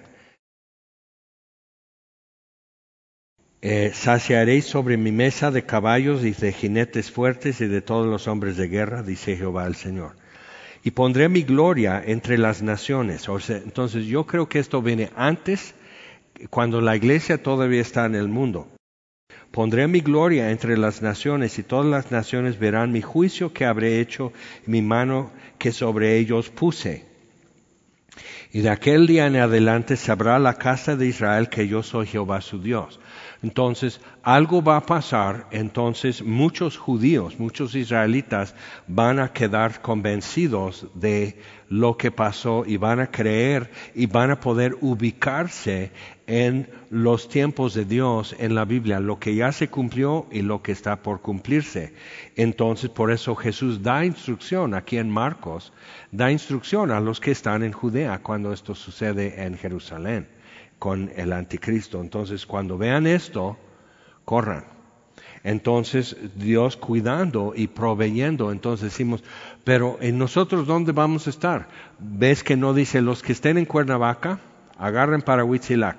Speaker 1: Saciaréis sobre mi mesa de caballos y de jinetes fuertes y de todos los hombres de guerra, dice Jehová el Señor. Y pondré mi gloria entre las naciones. O sea, entonces yo creo que esto viene antes, cuando la iglesia todavía está en el mundo. Pondré mi gloria entre las naciones y todas las naciones verán mi juicio que habré hecho y mi mano que sobre ellos puse. Y de aquel día en adelante sabrá la casa de Israel que yo soy Jehová su Dios. Entonces, algo va a pasar, entonces muchos judíos, muchos israelitas van a quedar convencidos de lo que pasó y van a creer y van a poder ubicarse en los tiempos de Dios en la Biblia, lo que ya se cumplió y lo que está por cumplirse. Entonces, por eso Jesús da instrucción aquí en Marcos, da instrucción a los que están en Judea cuando esto sucede en Jerusalén con el anticristo. Entonces, cuando vean esto, corran. Entonces, Dios cuidando y proveyendo. Entonces decimos, pero ¿en nosotros dónde vamos a estar? ¿Ves que no dice los que estén en Cuernavaca, agarren para Huitzilac?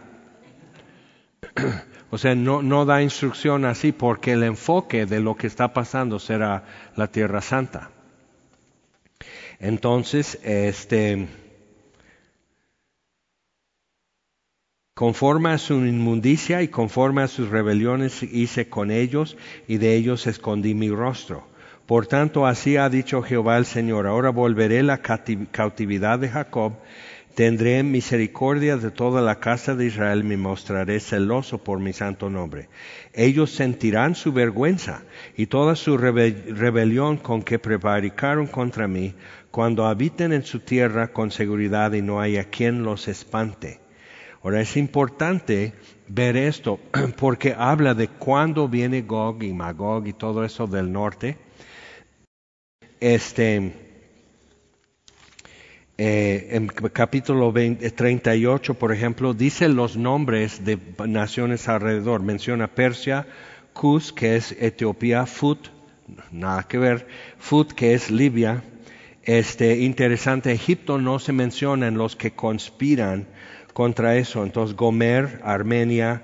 Speaker 1: O sea, no da instrucción así porque el enfoque de lo que está pasando será la Tierra Santa. Entonces, conforme a su inmundicia y conforme a sus rebeliones hice con ellos, y de ellos escondí mi rostro. Por tanto, así ha dicho Jehová el Señor, ahora volveré la cautividad de Jacob, tendré misericordia de toda la casa de Israel, me mostraré celoso por mi santo nombre. Ellos sentirán su vergüenza y toda su rebelión con que prevaricaron contra mí, cuando habiten en su tierra con seguridad y no haya quien los espante. Ahora es importante ver esto porque habla de cuándo viene Gog y Magog y todo eso del norte. En capítulo 38, por ejemplo, dice los nombres de naciones alrededor. Menciona Persia, Cus, que es Etiopía, Fut, nada que ver, Fut, que es Libia. Interesante, Egipto no se menciona en los que conspiran contra eso. Entonces Gomer, Armenia,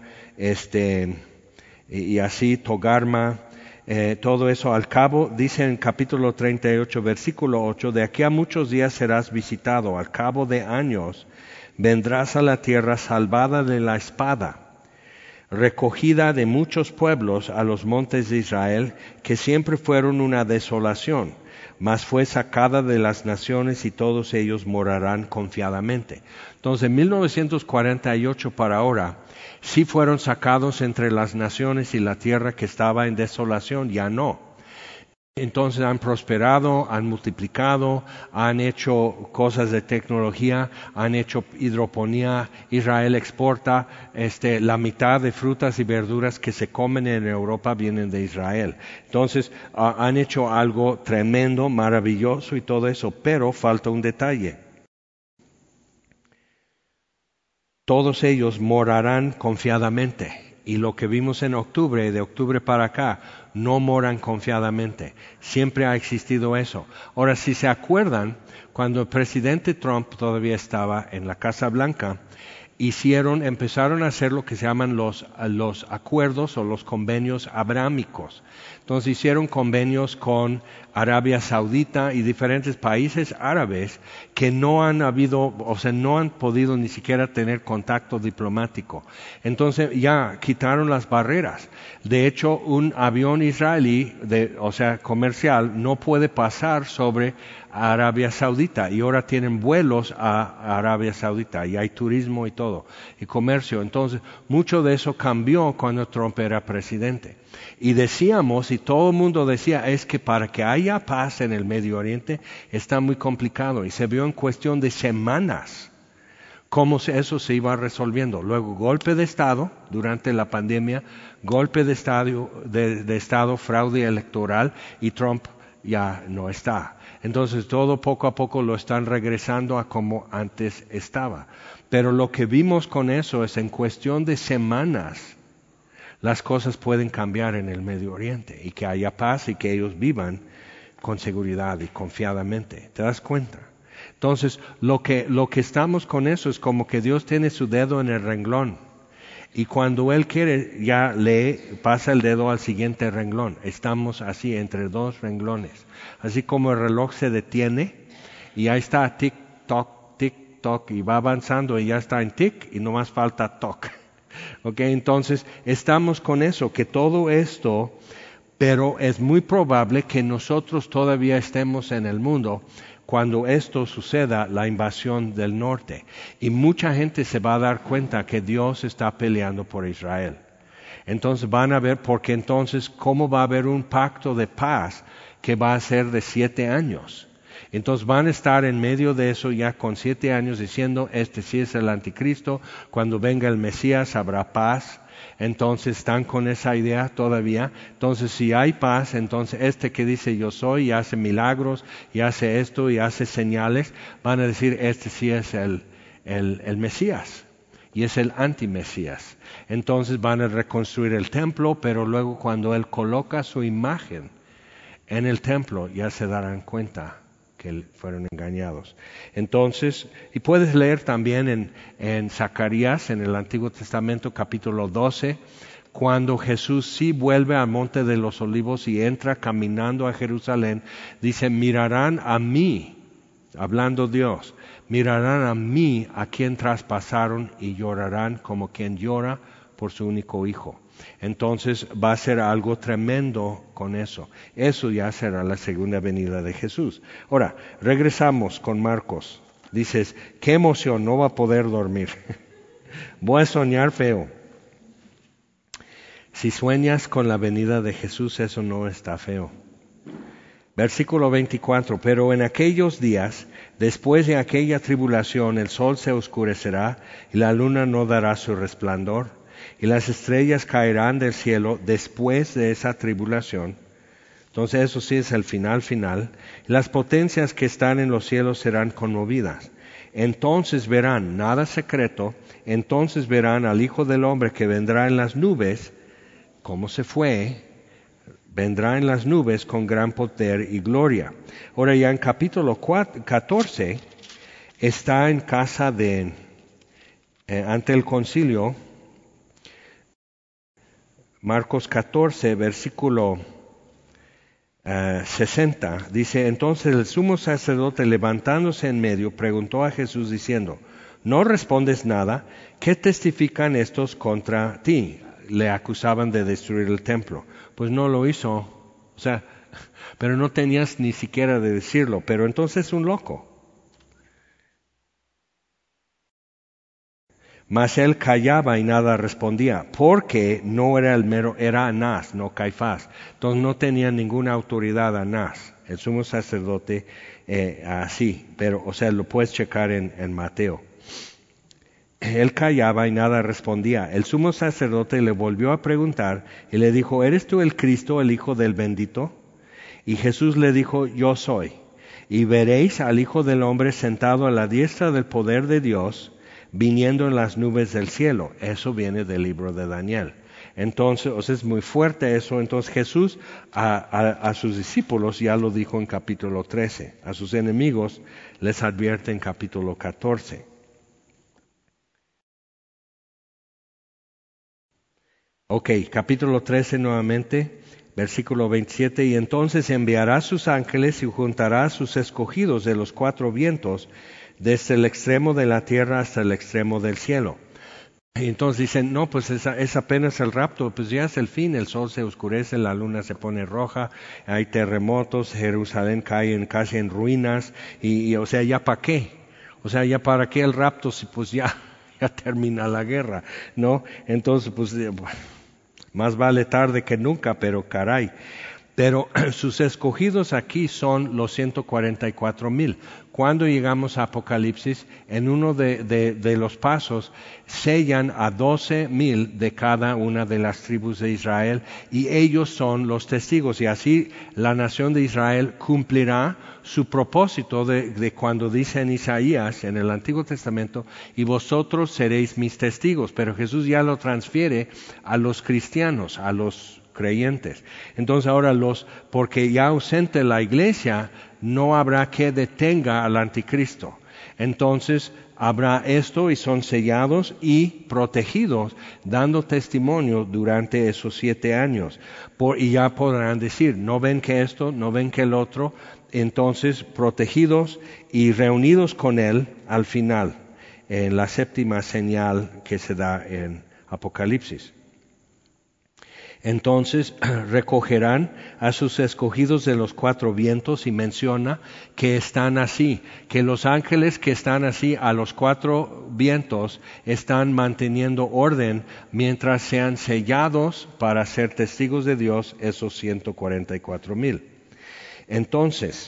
Speaker 1: y así Togarma, todo eso al cabo, dice en capítulo 38, versículo 8, de aquí a muchos días serás visitado, al cabo de años vendrás a la tierra salvada de la espada, recogida de muchos pueblos a los montes de Israel, que siempre fueron una desolación, mas fue sacada de las naciones y todos ellos morarán confiadamente. Entonces, en 1948 para ahora, sí fueron sacados entre las naciones y la tierra que estaba en desolación, ya no. Entonces han prosperado, han multiplicado, han hecho cosas de tecnología, han hecho hidroponía. Israel exporta la mitad de frutas y verduras que se comen en Europa vienen de Israel. Entonces han hecho algo tremendo, maravilloso y todo eso, pero falta un detalle. Todos ellos morarán confiadamente. Y lo que vimos en octubre, de octubre para acá, no moran confiadamente. Siempre ha existido eso. Ahora, si se acuerdan, cuando el presidente Trump todavía estaba en la Casa Blanca, empezaron a hacer lo que se llaman los acuerdos o los convenios abrámicos. Entonces hicieron convenios con Arabia Saudita y diferentes países árabes que no han podido ni siquiera tener contacto diplomático. Entonces ya quitaron las barreras. De hecho, un avión israelí, comercial, no puede pasar sobre Arabia Saudita y ahora tienen vuelos a Arabia Saudita y hay turismo y todo todo, y comercio. Entonces, mucho de eso cambió cuando Trump era presidente. Y decíamos, y todo el mundo decía, es que para que haya paz en el Medio Oriente está muy complicado, y se vio en cuestión de semanas cómo eso se iba resolviendo. Luego, golpe de Estado durante la pandemia, golpe de Estado, fraude electoral, y Trump ya no está. Entonces, todo poco a poco lo están regresando a como antes estaba. Pero lo que vimos con eso es en cuestión de semanas, las cosas pueden cambiar en el Medio Oriente y que haya paz y que ellos vivan con seguridad y confiadamente. ¿Te das cuenta? Entonces, lo que estamos con eso es como que Dios tiene su dedo en el renglón. Y cuando Él quiere, ya le pasa el dedo al siguiente renglón. Estamos así, entre dos renglones. Así como el reloj se detiene, y ahí está, tic-toc, y va avanzando, y ya está en tic, y no más falta toc. Okay, entonces, estamos con eso, que todo esto, pero es muy probable que nosotros todavía estemos en el mundo cuando esto suceda, la invasión del norte. Y mucha gente se va a dar cuenta que Dios está peleando por Israel. Entonces van a ver, porque entonces, ¿cómo va a haber un pacto de paz que va a ser de 7 años? Entonces van a estar en medio de eso ya con 7 años diciendo, este sí es el anticristo, cuando venga el Mesías habrá paz. Entonces están con esa idea todavía. Entonces si hay paz, entonces este que dice yo soy y hace milagros y hace esto y hace señales, van a decir este sí es el Mesías y es el antimesías. Entonces van a reconstruir el templo, pero luego cuando Él coloca su imagen en el templo ya se darán cuenta que fueron engañados. Entonces, y puedes leer también en Zacarías, en el Antiguo Testamento, capítulo 12, cuando Jesús sí vuelve al Monte de los Olivos y entra caminando a Jerusalén, dice, mirarán a mí, hablando Dios, mirarán a mí a quien traspasaron y llorarán como quien llora por su único hijo. Entonces va a ser algo tremendo con eso. Eso ya será la segunda venida de Jesús. Ahora, regresamos con Marcos. Dices, qué emoción, no va a poder dormir. Voy a soñar feo. Si sueñas con la venida de Jesús, eso no está feo. Versículo 24, pero en aquellos días, después de aquella tribulación, el sol se oscurecerá y la luna no dará su resplandor. Y las estrellas caerán del cielo después de esa tribulación. Entonces eso sí es el final. Y las potencias que están en los cielos serán conmovidas. Entonces verán, nada secreto, entonces verán al Hijo del Hombre que vendrá en las nubes, como se fue, vendrá en las nubes con gran poder y gloria. Ahora ya en capítulo 14 está en casa ante el concilio. Marcos 14, versículo 60, dice, entonces el sumo sacerdote levantándose en medio preguntó a Jesús diciendo, ¿no respondes nada? ¿Qué testifican estos contra ti? Le acusaban de destruir el templo. Pues no lo hizo, pero no tenías ni siquiera de decirlo, pero entonces es un loco. Mas él callaba y nada respondía, porque no era era Anás, no Caifás. Entonces no tenía ninguna autoridad Anás, el sumo sacerdote, así, pero, lo puedes checar en Mateo. Él callaba y nada respondía. El sumo sacerdote le volvió a preguntar y le dijo, ¿eres tú el Cristo, el Hijo del Bendito? Y Jesús le dijo, yo soy. Y veréis al Hijo del Hombre sentado a la diestra del poder de Dios, viniendo en las nubes del cielo. Eso viene del libro de Daniel. Entonces, es muy fuerte eso. Entonces Jesús a sus discípulos ya lo dijo en capítulo 13. A sus enemigos les advierte en capítulo 14. Ok, capítulo 13 nuevamente, versículo 27. Y entonces enviará sus ángeles y juntará a sus escogidos de los 4 vientos, desde el extremo de la tierra hasta el extremo del cielo. Y entonces dicen, no, pues es apenas el rapto, pues ya es el fin, el sol se oscurece, la luna se pone roja, hay terremotos, Jerusalén cae casi en ruinas, y ya para qué, ya para qué el rapto, si pues ya ya termina la guerra, ¿no? Entonces, pues, más vale tarde que nunca, pero caray. Pero sus escogidos aquí son los 144,000. Cuando llegamos a Apocalipsis, en uno de los pasos, sellan a 12,000 de cada una de las tribus de Israel y ellos son los testigos. Y así la nación de Israel cumplirá su propósito de cuando dice en Isaías, en el Antiguo Testamento, y vosotros seréis mis testigos. Pero Jesús ya lo transfiere a los cristianos, a los creyentes. Entonces ahora porque ya ausente la iglesia, no habrá que detenga al anticristo. Entonces habrá esto y son sellados y protegidos, dando testimonio durante esos 7 años. Y ya podrán decir, no ven que esto, no ven que el otro. Entonces protegidos y reunidos con él al final, en la 7ª señal que se da en Apocalipsis. Entonces recogerán a sus escogidos de los 4 vientos y menciona que están así, que los ángeles que están así a los 4 vientos están manteniendo orden mientras sean sellados para ser testigos de Dios esos 144,000. Entonces,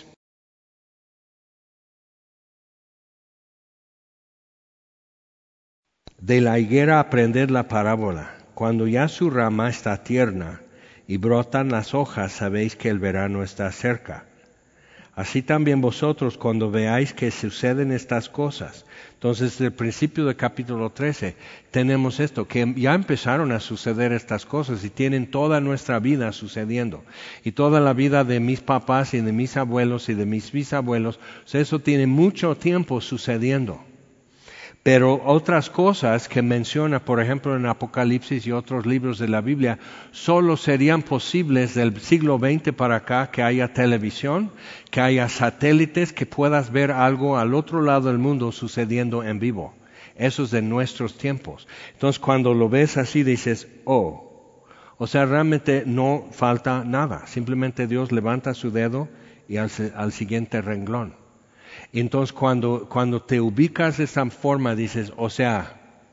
Speaker 1: de la higuera aprended la parábola. Cuando ya su rama está tierna y brotan las hojas, sabéis que el verano está cerca. Así también vosotros, cuando veáis que suceden estas cosas. Entonces, desde el principio del capítulo 13, tenemos esto, que ya empezaron a suceder estas cosas y tienen toda nuestra vida sucediendo. Y toda la vida de mis papás y de mis abuelos y de mis bisabuelos, o sea, eso tiene mucho tiempo sucediendo. Pero otras cosas que menciona, por ejemplo, en Apocalipsis y otros libros de la Biblia, solo serían posibles del siglo XX para acá, que haya televisión, que haya satélites, que puedas ver algo al otro lado del mundo sucediendo en vivo. Eso es de nuestros tiempos. Entonces, cuando lo ves así, dices, oh, o sea, realmente no falta nada. Simplemente Dios levanta su dedo y al siguiente renglón. Entonces cuando te ubicas de esta forma dices, o sea,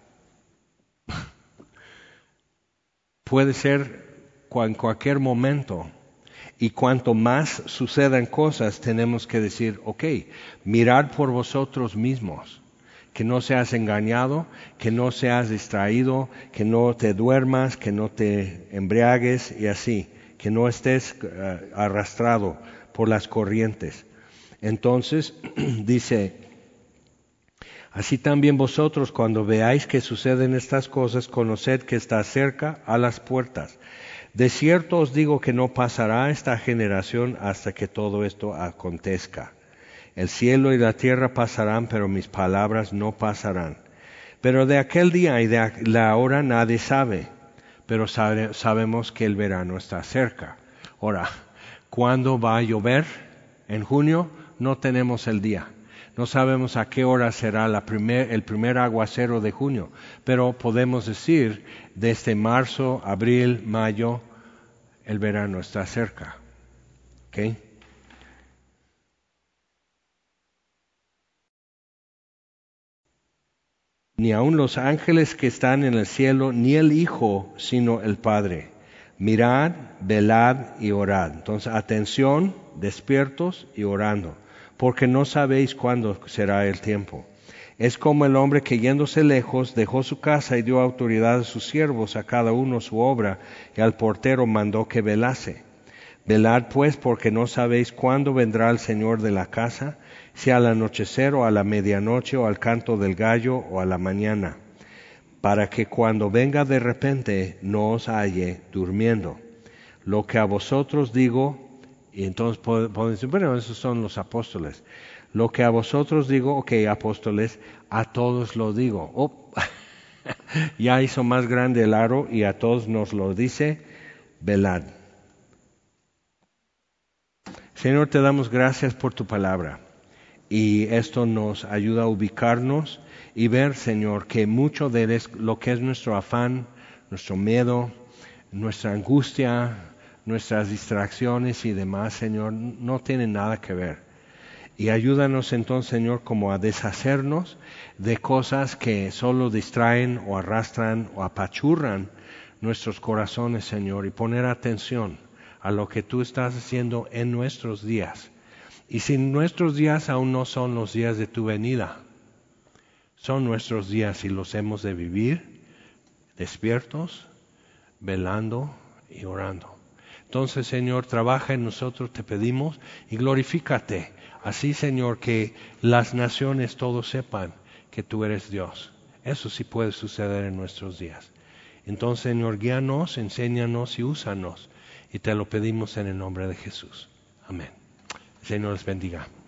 Speaker 1: puede ser en cualquier momento. Y cuanto más sucedan cosas, tenemos que decir, ok, mirad por vosotros mismos, que no seas engañado, que no seas distraído, que no te duermas, que no te embriagues y así, que no estés arrastrado por las corrientes. Entonces, dice, así también vosotros cuando veáis que suceden estas cosas, conoced que está cerca a las puertas. De cierto os digo que no pasará esta generación hasta que todo esto acontezca. El cielo y la tierra pasarán, pero mis palabras no pasarán. Pero de aquel día y de la hora nadie sabe, pero sabemos que el verano está cerca. Ahora, ¿cuándo va a llover? ¿En junio? No tenemos el día. No sabemos a qué hora será el primer aguacero de junio, pero podemos decir desde marzo, abril, mayo, el verano está cerca. ¿Okay? Ni aun los ángeles que están en el cielo, ni el Hijo, sino el Padre. Mirad, velad y orad. Entonces, atención, despiertos y orando, porque no sabéis cuándo será el tiempo. Es como el hombre que yéndose lejos dejó su casa y dio autoridad a sus siervos, a cada uno su obra, y al portero mandó que velase. Velad pues, porque no sabéis cuándo vendrá el Señor de la casa, si al anochecer o a la medianoche o al canto del gallo o a la mañana, para que cuando venga de repente no os halle durmiendo. Lo que a vosotros digo, y entonces pueden decir, bueno, esos son los apóstoles. Lo que a vosotros digo, ok, apóstoles, a todos lo digo. Oh, ya hizo más grande el aro y a todos nos lo dice, velad. Señor, te damos gracias por tu palabra. Y esto nos ayuda a ubicarnos y ver, Señor, que mucho de lo que es nuestro afán, nuestro miedo, nuestra angustia, nuestras distracciones y demás, Señor, no tienen nada que ver. Y ayúdanos entonces, Señor, como a deshacernos de cosas que solo distraen o arrastran o apachurran nuestros corazones, Señor, y poner atención a lo que tú estás haciendo en nuestros días. Y si nuestros días aún no son los días de tu venida, son nuestros días y los hemos de vivir despiertos, velando y orando. Entonces, Señor, trabaja en nosotros, te pedimos, y glorifícate. Así, Señor, que las naciones todos sepan que tú eres Dios. Eso sí puede suceder en nuestros días. Entonces, Señor, guíanos, enséñanos y úsanos. Y te lo pedimos en el nombre de Jesús. Amén. El Señor les bendiga.